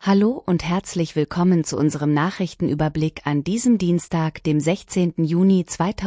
Hallo und herzlich willkommen zu unserem Nachrichtenüberblick an diesem Dienstag, dem 16. Juni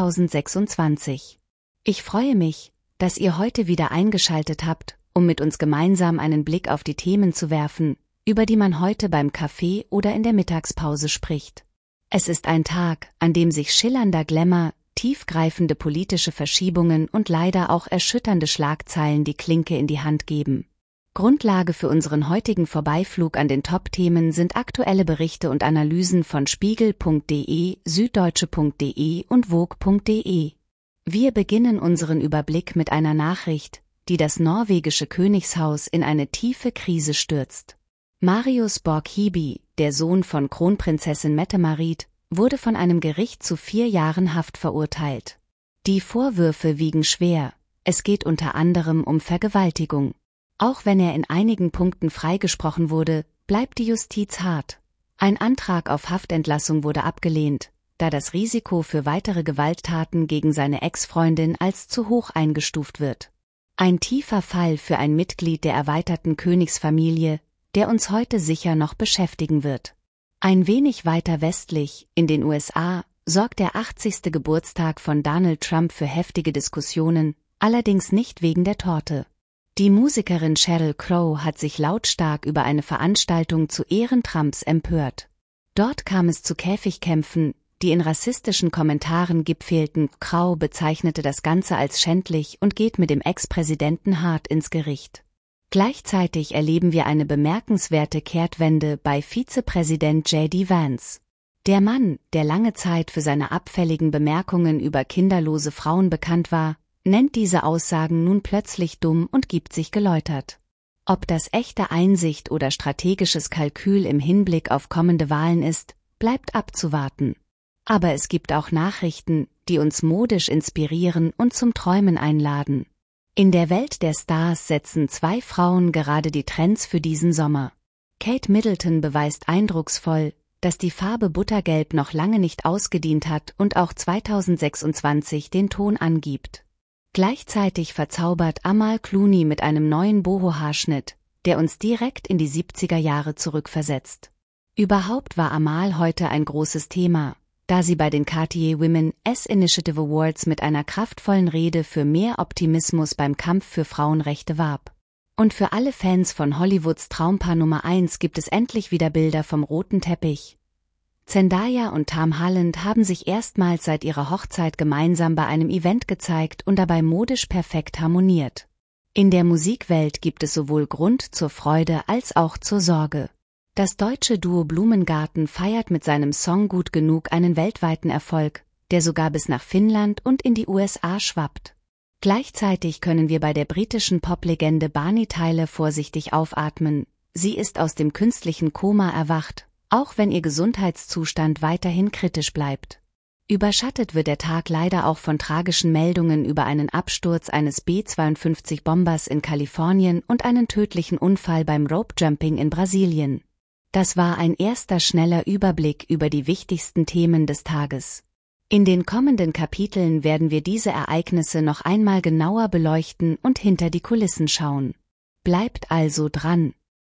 2026. Ich freue mich, dass ihr heute wieder eingeschaltet habt, um mit uns gemeinsam einen Blick auf die Themen zu werfen, über die man heute beim Kaffee oder in der Mittagspause spricht. Es ist ein Tag, an dem sich schillernder Glamour, tiefgreifende politische Verschiebungen und leider auch erschütternde Schlagzeilen die Klinke in die Hand geben. Grundlage für unseren heutigen Vorbeiflug an den Top-Themen sind aktuelle Berichte und Analysen von Spiegel.de, Süddeutsche.de und Vogue.de. Wir beginnen unseren Überblick mit einer Nachricht, die das norwegische Königshaus in eine tiefe Krise stürzt. Marius Borg-Hibi, der Sohn von Kronprinzessin Mette-Marit, wurde von einem Gericht zu 4 Jahren Haft verurteilt. Die Vorwürfe wiegen schwer, es geht unter anderem um Vergewaltigung. Auch wenn er in einigen Punkten freigesprochen wurde, bleibt die Justiz hart. Ein Antrag auf Haftentlassung wurde abgelehnt, da das Risiko für weitere Gewalttaten gegen seine Ex-Freundin als zu hoch eingestuft wird. Ein tiefer Fall für ein Mitglied der erweiterten Königsfamilie, der uns heute sicher noch beschäftigen wird. Ein wenig weiter westlich, in den USA, sorgt der 80. Geburtstag von Donald Trump für heftige Diskussionen, allerdings nicht wegen der Torte. Die Musikerin Sheryl Crow hat sich lautstark über eine Veranstaltung zu Ehren Trumps empört. Dort kam es zu Käfigkämpfen, die in rassistischen Kommentaren gipfelten. Crow bezeichnete das Ganze als schändlich und geht mit dem Ex-Präsidenten hart ins Gericht. Gleichzeitig erleben wir eine bemerkenswerte Kehrtwende bei Vizepräsident J.D. Vance. Der Mann, der lange Zeit für seine abfälligen Bemerkungen über kinderlose Frauen bekannt war, nennt diese Aussagen nun plötzlich dumm und gibt sich geläutert. Ob das echte Einsicht oder strategisches Kalkül im Hinblick auf kommende Wahlen ist, bleibt abzuwarten. Aber es gibt auch Nachrichten, die uns modisch inspirieren und zum Träumen einladen. In der Welt der Stars setzen 2 Frauen gerade die Trends für diesen Sommer. Kate Middleton beweist eindrucksvoll, dass die Farbe Buttergelb noch lange nicht ausgedient hat und auch 2026 den Ton angibt. Gleichzeitig verzaubert Amal Clooney mit einem neuen Boho-Haarschnitt, der uns direkt in die 70er Jahre zurückversetzt. Überhaupt war Amal heute ein großes Thema, da sie bei den Cartier Women's Initiative Awards mit einer kraftvollen Rede für mehr Optimismus beim Kampf für Frauenrechte warb. Und für alle Fans von Hollywoods Traumpaar Nummer 1 gibt es endlich wieder Bilder vom roten Teppich. Zendaya und Tom Holland haben sich erstmals seit ihrer Hochzeit gemeinsam bei einem Event gezeigt und dabei modisch perfekt harmoniert. In der Musikwelt gibt es sowohl Grund zur Freude als auch zur Sorge. Das deutsche Duo Blumengarten feiert mit seinem Song Gut genug einen weltweiten Erfolg, der sogar bis nach Finnland und in die USA schwappt. Gleichzeitig können wir bei der britischen Poplegende Bonnie Tyler vorsichtig aufatmen. Sie ist aus dem künstlichen Koma erwacht, auch wenn ihr Gesundheitszustand weiterhin kritisch bleibt. Überschattet wird der Tag leider auch von tragischen Meldungen über einen Absturz eines B-52-Bombers in Kalifornien und einen tödlichen Unfall beim Rope-Jumping in Brasilien. Das war ein erster schneller Überblick über die wichtigsten Themen des Tages. In den kommenden Kapiteln werden wir diese Ereignisse noch einmal genauer beleuchten und hinter die Kulissen schauen. Bleibt also dran!